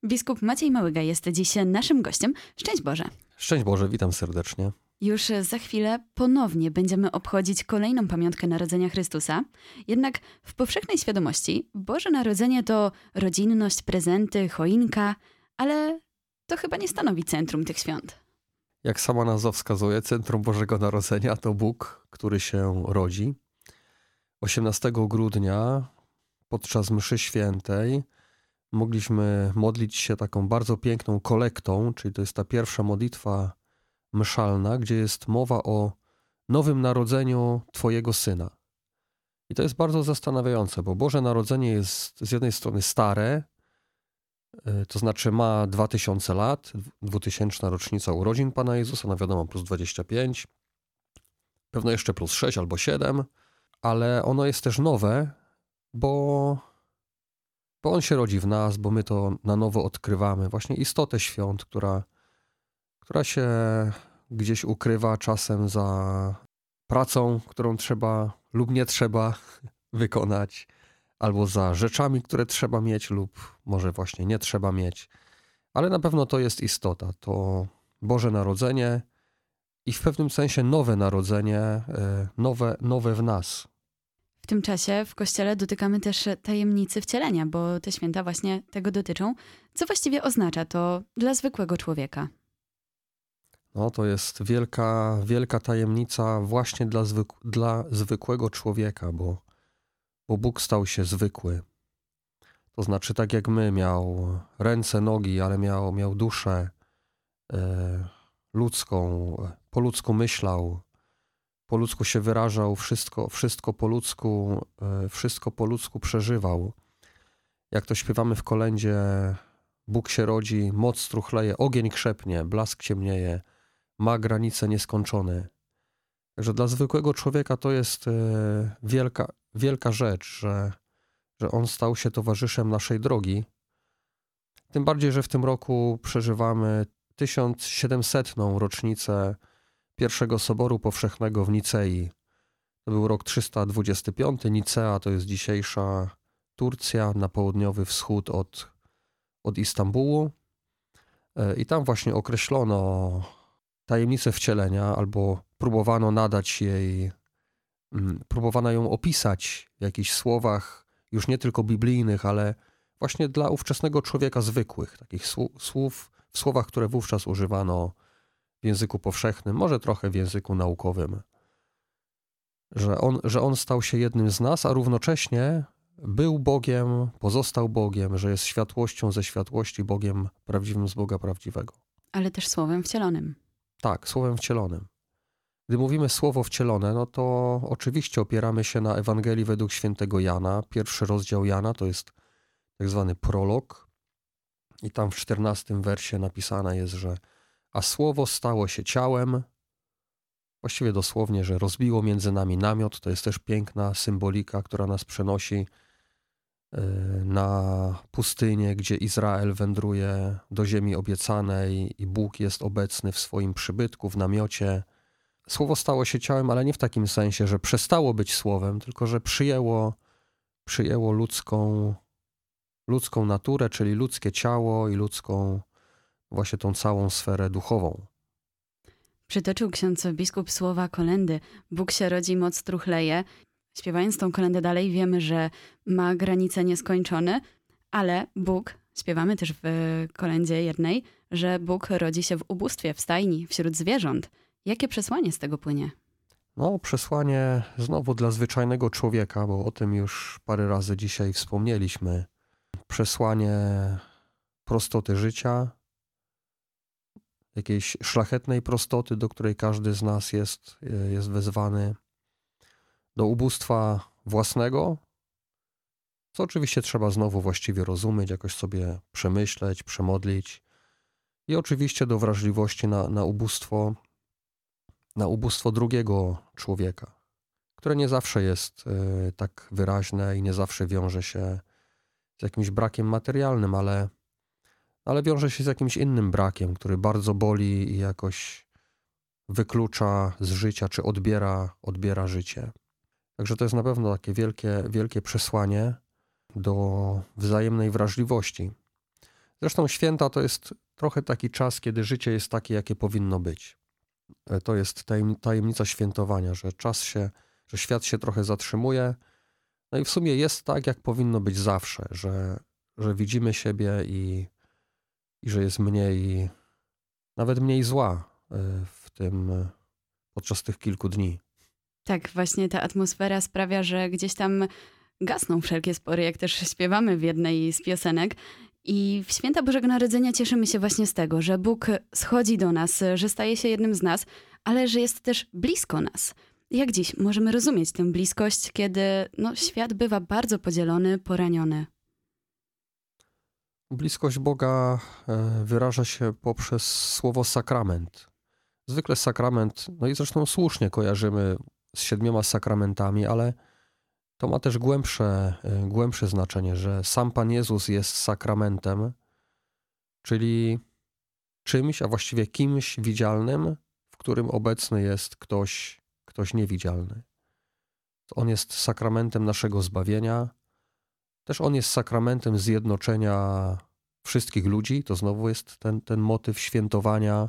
Biskup Maciej Małyga jest dziś naszym gościem. Szczęść Boże. Szczęść Boże, witam serdecznie. Już za chwilę ponownie będziemy obchodzić kolejną pamiątkę Narodzenia Chrystusa. Jednak w powszechnej świadomości Boże Narodzenie to rodzinność, prezenty, choinka, ale to chyba nie stanowi centrum tych świąt. Jak sama nazwa wskazuje, centrum Bożego Narodzenia to Bóg, który się rodzi. 18 grudnia podczas mszy świętej mogliśmy modlić się taką bardzo piękną kolektą, czyli to jest ta pierwsza modlitwa mszalna, gdzie jest mowa o nowym narodzeniu Twojego Syna. I to jest bardzo zastanawiające, bo Boże Narodzenie jest z jednej strony stare, to znaczy ma 2000 lat, 2000 rocznica urodzin Pana Jezusa, no wiadomo, plus 25, pewno jeszcze plus 6 albo 7, ale ono jest też nowe, bo On się rodzi w nas, bo my to na nowo odkrywamy. Właśnie istotę świąt, która się gdzieś ukrywa czasem za pracą, którą trzeba lub nie trzeba wykonać, albo za rzeczami, które trzeba mieć lub może właśnie nie trzeba mieć. Ale na pewno to jest istota, to Boże Narodzenie i w pewnym sensie nowe narodzenie, nowe w nas. W tym czasie w Kościele dotykamy też tajemnicy wcielenia, bo te święta właśnie tego dotyczą. Co właściwie oznacza to dla zwykłego człowieka? No, to jest wielka tajemnica właśnie dla zwykłego człowieka, bo Bóg stał się zwykły. To znaczy tak jak my, miał ręce, nogi, ale miał duszę ludzką, po ludzku myślał, po ludzku się wyrażał, wszystko po ludzku przeżywał. Jak to śpiewamy w kolędzie, Bóg się rodzi, moc struchleje, ogień krzepnie, blask ciemnieje, ma granice nieskończone. Także dla zwykłego człowieka to jest wielka rzecz, że on stał się towarzyszem naszej drogi. Tym bardziej, że w tym roku przeżywamy 1700. rocznicę pierwszego Soboru Powszechnego w Nicei. To był rok 325. Nicea to jest dzisiejsza Turcja, na południowy wschód od Istambułu. I tam właśnie określono tajemnicę wcielenia, albo próbowano ją opisać w jakichś słowach, już nie tylko biblijnych, ale właśnie dla ówczesnego człowieka zwykłych, takich w słowach, które wówczas używano w języku powszechnym, może trochę w języku naukowym. Że on stał się jednym z nas, a równocześnie był Bogiem, pozostał Bogiem, że jest światłością ze światłości, Bogiem prawdziwym z Boga prawdziwego. Ale też słowem wcielonym. Tak, słowem wcielonym. Gdy mówimy słowo wcielone, no to oczywiście opieramy się na Ewangelii według świętego Jana. Pierwszy rozdział Jana to jest tak zwany prolog. I tam w 14 wersie napisane jest, że a słowo stało się ciałem, właściwie dosłownie, że rozbiło między nami namiot. To jest też piękna symbolika, która nas przenosi na pustynię, gdzie Izrael wędruje do ziemi obiecanej i Bóg jest obecny w swoim przybytku, w namiocie. Słowo stało się ciałem, ale nie w takim sensie, że przestało być słowem, tylko że przyjęło ludzką naturę, czyli ludzkie ciało i ludzką właśnie tą całą sferę duchową. Przytoczył ksiądz biskup słowa kolędy. Bóg się rodzi, moc truchleje. Śpiewając tą kolędę dalej wiemy, że ma granice nieskończone, ale Bóg, śpiewamy też w kolędzie jednej, że Bóg rodzi się w ubóstwie, w stajni, wśród zwierząt. Jakie przesłanie z tego płynie? No, przesłanie znowu dla zwyczajnego człowieka, bo o tym już parę razy dzisiaj wspomnieliśmy. Przesłanie prostoty życia, jakiejś szlachetnej prostoty, do której każdy z nas jest wezwany, do ubóstwa własnego, co oczywiście trzeba znowu właściwie rozumieć, jakoś sobie przemyśleć, przemodlić, i oczywiście do wrażliwości na ubóstwo drugiego człowieka, które nie zawsze jest tak wyraźne i nie zawsze wiąże się z jakimś brakiem materialnym, ale wiąże się z jakimś innym brakiem, który bardzo boli i jakoś wyklucza z życia, czy odbiera życie. Także to jest na pewno takie wielkie przesłanie do wzajemnej wrażliwości. Zresztą święta to jest trochę taki czas, kiedy życie jest takie, jakie powinno być. To jest tajemnica świętowania, że świat się trochę zatrzymuje. No i w sumie jest tak, jak powinno być zawsze, że widzimy siebie i że jest nawet mniej zła podczas tych kilku dni. Tak, właśnie ta atmosfera sprawia, że gdzieś tam gasną wszelkie spory, jak też śpiewamy w jednej z piosenek. I w święta Bożego Narodzenia cieszymy się właśnie z tego, że Bóg schodzi do nas, że staje się jednym z nas, ale że jest też blisko nas. Jak dziś możemy rozumieć tę bliskość, kiedy świat bywa bardzo podzielony, poraniony? Bliskość Boga wyraża się poprzez słowo sakrament. Zwykle sakrament, no i zresztą słusznie kojarzymy z 7 sakramentami, ale to ma też głębsze znaczenie, że sam Pan Jezus jest sakramentem, czyli czymś, a właściwie kimś widzialnym, w którym obecny jest ktoś niewidzialny. On jest sakramentem naszego zbawienia, też on jest sakramentem zjednoczenia wszystkich ludzi. To znowu jest ten motyw świętowania,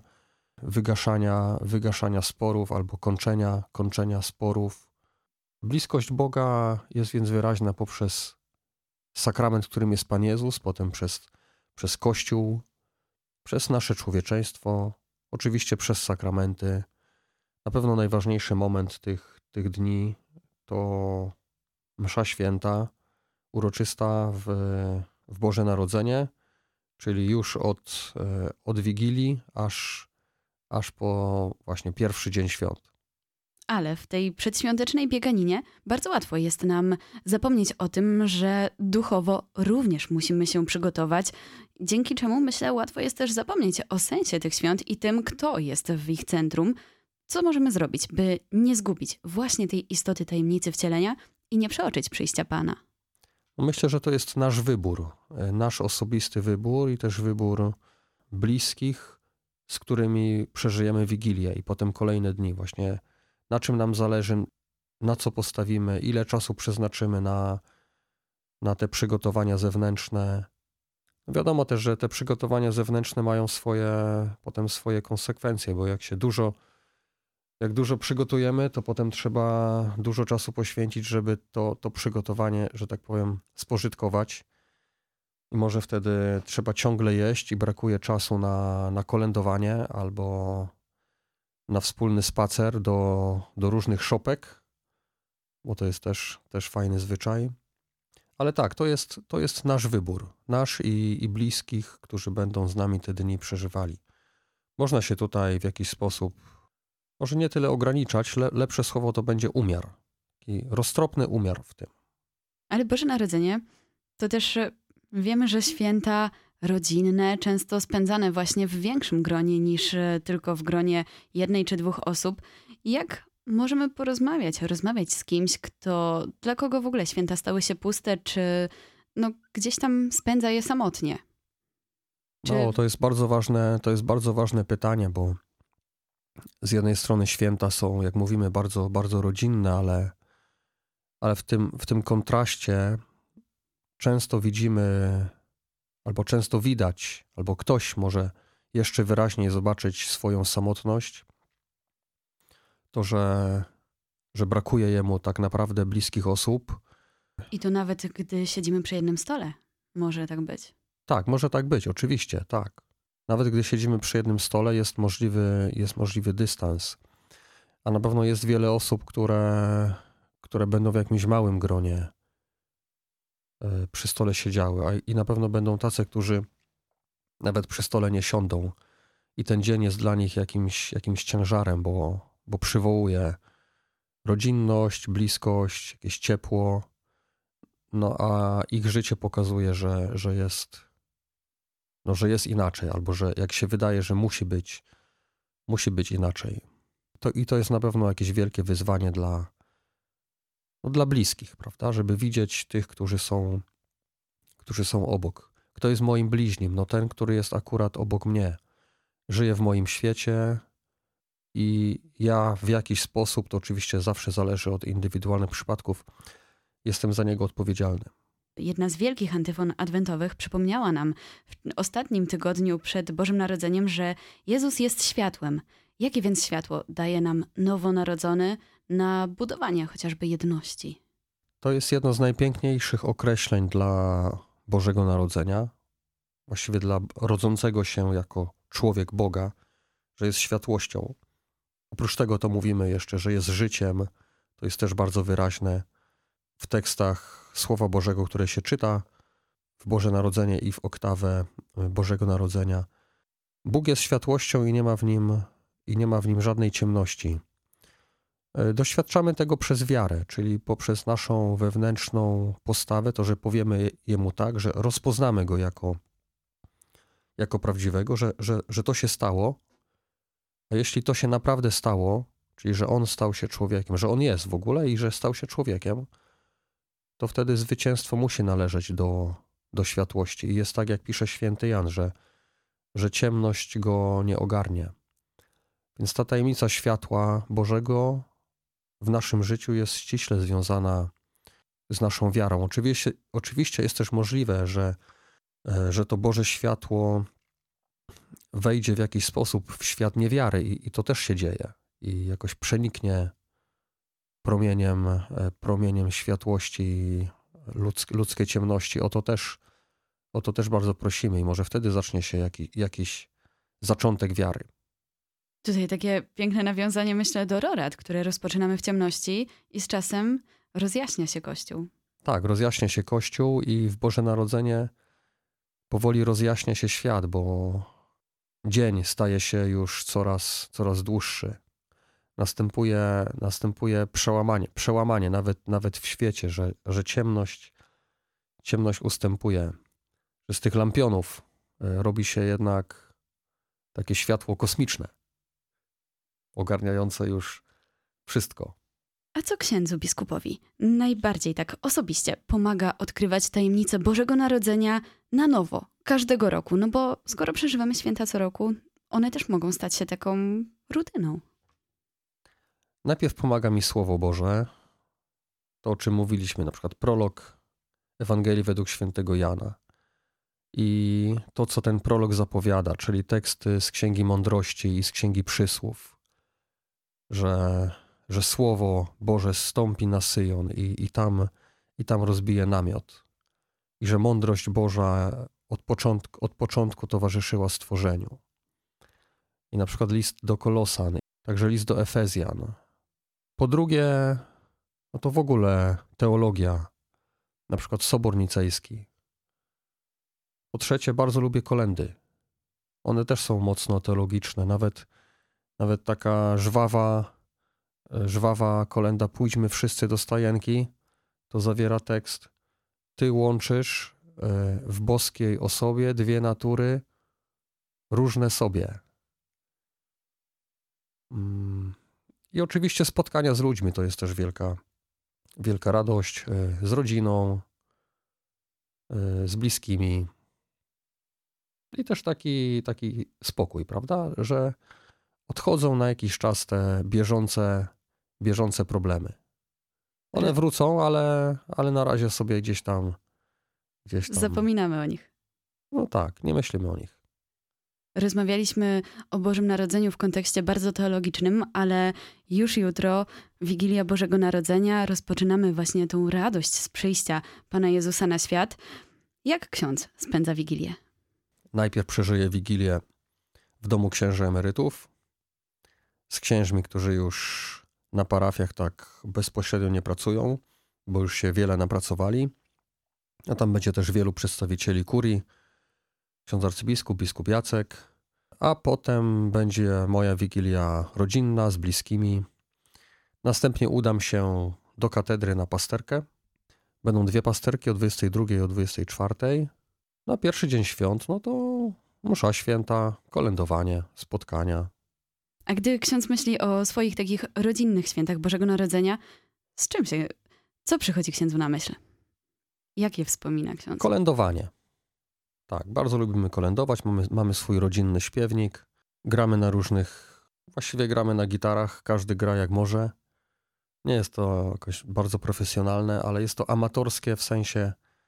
wygaszania sporów albo kończenia sporów. Bliskość Boga jest więc wyraźna poprzez sakrament, którym jest Pan Jezus, potem przez Kościół, przez nasze człowieczeństwo, oczywiście przez sakramenty. Na pewno najważniejszy moment tych dni to msza święta, uroczysta w Boże Narodzenie, czyli już od Wigilii aż po właśnie pierwszy dzień świąt. Ale w tej przedświątecznej bieganinie bardzo łatwo jest nam zapomnieć o tym, że duchowo również musimy się przygotować, dzięki czemu, myślę, łatwo jest też zapomnieć o sensie tych świąt i tym, kto jest w ich centrum. Co możemy zrobić, by nie zgubić właśnie tej istoty tajemnicy wcielenia i nie przeoczyć przyjścia Pana? Myślę, że to jest nasz wybór, nasz osobisty wybór i też wybór bliskich, z którymi przeżyjemy Wigilię i potem kolejne dni. Właśnie na czym nam zależy, na co postawimy, ile czasu przeznaczymy na te przygotowania zewnętrzne. Wiadomo też, że te przygotowania zewnętrzne mają potem swoje konsekwencje, bo jak dużo przygotujemy, to potem trzeba dużo czasu poświęcić, żeby to przygotowanie, że tak powiem, spożytkować. I może wtedy trzeba ciągle jeść i brakuje czasu na kolędowanie albo na wspólny spacer do różnych szopek, bo to jest też fajny zwyczaj. Ale tak, to jest nasz wybór, nasz i bliskich, którzy będą z nami te dni przeżywali. Można się tutaj w jakiś sposób, może nie tyle ograniczać, lepsze słowo to będzie umiar. Taki roztropny umiar w tym. Ale Boże Narodzenie to też wiemy, że święta rodzinne, często spędzane właśnie w większym gronie niż tylko w gronie 1 czy 2 osób. Jak możemy rozmawiać z kimś, dla kogo w ogóle święta stały się puste, czy gdzieś tam spędza je samotnie? To jest bardzo ważne pytanie, bo z jednej strony święta są, jak mówimy, bardzo, bardzo rodzinne, ale w tym kontraście często widzimy, albo często widać, albo ktoś może jeszcze wyraźniej zobaczyć swoją samotność, to, że brakuje jemu tak naprawdę bliskich osób. I to nawet gdy siedzimy przy jednym stole, może tak być. Tak, może tak być, oczywiście, tak. Nawet gdy siedzimy przy jednym stole, jest możliwy dystans. A na pewno jest wiele osób, które będą w jakimś małym gronie przy stole siedziały. I na pewno będą tacy, którzy nawet przy stole nie siądą. I ten dzień jest dla nich jakimś ciężarem, bo przywołuje rodzinność, bliskość, jakieś ciepło. No a ich życie pokazuje, że jest inaczej, albo że jak się wydaje, że musi być inaczej. To jest na pewno jakieś wielkie wyzwanie dla bliskich, prawda? Żeby widzieć tych, którzy są obok. Kto jest moim bliźnim? No ten, który jest akurat obok mnie. Żyje w moim świecie i ja w jakiś sposób, to oczywiście zawsze zależy od indywidualnych przypadków, jestem za niego odpowiedzialny. Jedna z wielkich antyfon adwentowych przypomniała nam w ostatnim tygodniu przed Bożym Narodzeniem, że Jezus jest światłem. Jakie więc światło daje nam nowonarodzony na budowanie chociażby jedności? To jest jedno z najpiękniejszych określeń dla Bożego Narodzenia, właściwie dla rodzącego się jako człowiek Boga, że jest światłością. Oprócz tego to mówimy jeszcze, że jest życiem. To jest też bardzo wyraźne w tekstach Słowa Bożego, które się czyta w Boże Narodzenie i w oktawę Bożego Narodzenia. Bóg jest światłością i nie ma w nim żadnej ciemności. Doświadczamy tego przez wiarę, czyli poprzez naszą wewnętrzną postawę, to, że powiemy Jemu tak, że rozpoznamy Go jako prawdziwego, że to się stało. A jeśli to się naprawdę stało, czyli że On stał się człowiekiem, że On jest w ogóle i że stał się człowiekiem, to wtedy zwycięstwo musi należeć do światłości. I jest tak, jak pisze święty Jan, że ciemność Go nie ogarnie. Więc ta tajemnica światła Bożego w naszym życiu jest ściśle związana z naszą wiarą. Oczywiście jest też możliwe, że to Boże światło wejdzie w jakiś sposób w świat niewiary i to też się dzieje. I jakoś przeniknie promieniem światłości ludzkiej ciemności. O to też bardzo prosimy i może wtedy zacznie się jakiś zaczątek wiary. Tutaj takie piękne nawiązanie, myślę, do rorad, które rozpoczynamy w ciemności i z czasem rozjaśnia się Kościół. Tak, rozjaśnia się Kościół i w Boże Narodzenie powoli rozjaśnia się świat, bo dzień staje się już coraz dłuższy. Następuje przełamanie nawet w świecie, że ciemność ustępuje. Że z tych lampionów robi się jednak takie światło kosmiczne, ogarniające już wszystko. A co księdzu biskupowi najbardziej tak osobiście pomaga odkrywać tajemnicę Bożego Narodzenia na nowo, każdego roku? No bo skoro przeżywamy święta co roku, one też mogą stać się taką rutyną. Najpierw pomaga mi Słowo Boże, to o czym mówiliśmy, na przykład prolog Ewangelii według świętego Jana. I to, co ten prolog zapowiada, czyli teksty z Księgi Mądrości i z Księgi Przysłów, że Słowo Boże zstąpi na Syjon i tam rozbije namiot. I że mądrość Boża od początku towarzyszyła stworzeniu. I na przykład list do Kolosan, także list do Efezjan. Po drugie, no to w ogóle teologia, na przykład Sobór Nicejski. Po trzecie, bardzo lubię kolendy. One też są mocno teologiczne. Nawet taka żwawa kolenda Pójdźmy wszyscy do stajenki, to zawiera tekst: Ty łączysz w boskiej osobie dwie natury różne sobie. I oczywiście spotkania z ludźmi to jest też wielka radość, z rodziną, z bliskimi. I też taki spokój, prawda? Że odchodzą na jakiś czas te bieżące problemy. One wrócą, ale na razie sobie gdzieś tam... Zapominamy o nich. No tak, nie myślimy o nich. Rozmawialiśmy o Bożym Narodzeniu w kontekście bardzo teologicznym, ale już jutro, Wigilia Bożego Narodzenia, rozpoczynamy właśnie tą radość z przyjścia Pana Jezusa na świat. Jak ksiądz spędza Wigilię? Najpierw przeżyję Wigilię w domu księży emerytów z księżmi, którzy już na parafiach tak bezpośrednio nie pracują, bo już się wiele napracowali. A tam będzie też wielu przedstawicieli kurii, ksiądz arcybiskup, biskup Jacek, a potem będzie moja Wigilia rodzinna z bliskimi. Następnie udam się do katedry na pasterkę. Będą dwie pasterki o 22 i o 24. Na pierwszy dzień świąt, no to msza święta, kolędowanie, spotkania. A gdy ksiądz myśli o swoich takich rodzinnych świętach Bożego Narodzenia, co przychodzi księdzu na myśl? Jak je wspomina ksiądz? Kolędowanie. Tak, bardzo lubimy kolędować, mamy swój rodzinny śpiewnik, właściwie gramy na gitarach, każdy gra jak może. Nie jest to jakoś bardzo profesjonalne, ale jest to amatorskie w sensie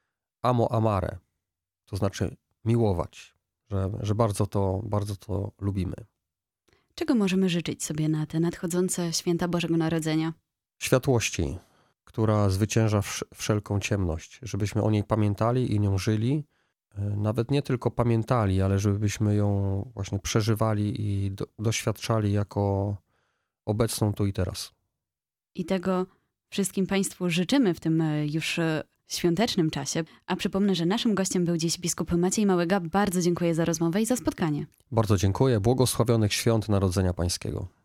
amo amare, to znaczy miłować, że bardzo to lubimy. Czego możemy życzyć sobie na te nadchodzące święta Bożego Narodzenia? Światłości, która zwycięża wszelką ciemność, żebyśmy o niej pamiętali i nią żyli. Nawet nie tylko pamiętali, ale żebyśmy ją właśnie przeżywali i doświadczali jako obecną tu i teraz. I tego wszystkim Państwu życzymy w tym już świątecznym czasie. A przypomnę, że naszym gościem był dziś biskup Maciej Małyga. Bardzo dziękuję za rozmowę i za spotkanie. Bardzo dziękuję. Błogosławionych świąt Narodzenia Pańskiego.